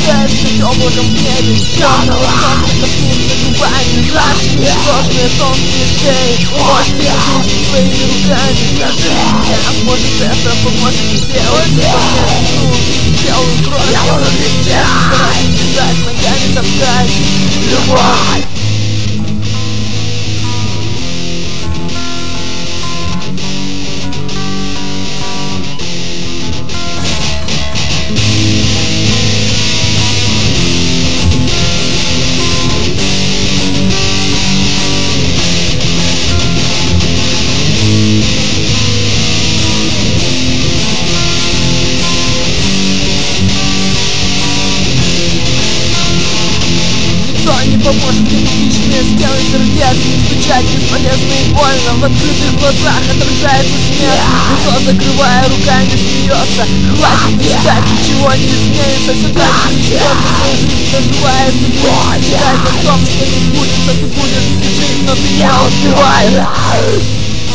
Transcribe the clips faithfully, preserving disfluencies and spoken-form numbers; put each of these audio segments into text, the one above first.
рождается облаком в небе. Темного солнца коснутся губами наши ничтожные тонкие шеи. Может, я душу своими руками. Скажи мне, может, это поможет тебе уйти во мне белую кровь. Я буду лететь, стараюсь бежать, ногами топтать любовь. Никто не поможет идентичные стены сердец. Стучать бесполезно и больно. В открытых глазах отражается смерть. Лицо, закрывая руками, смеется. Хватит искать, ничего не изменится. Все так же ничтожно свою жизнь доживает. Ты будешь мечтать о том, что не сбудется. Ты будешь жить, но ты не успеваешь.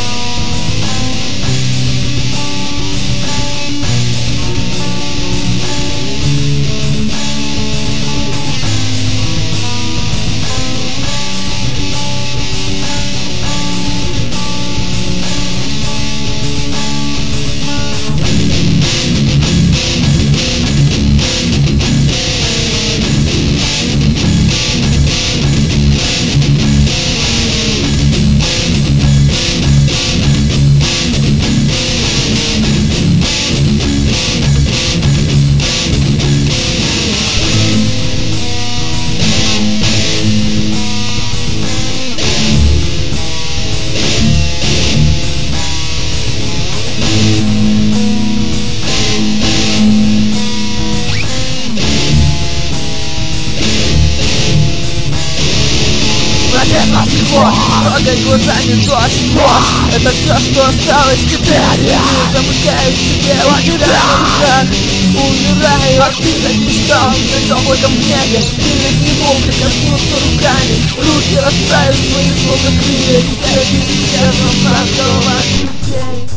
Трогай глазами дождь, ложь. Это все, что осталось теперь. Замыкаю в себе, умираю на руках. Умираю, а ты так мечтал над облаком в небе. Перед него прикоснуться руками. Руки расправив свои словно крылья. Теперь ты все равно над головами людей.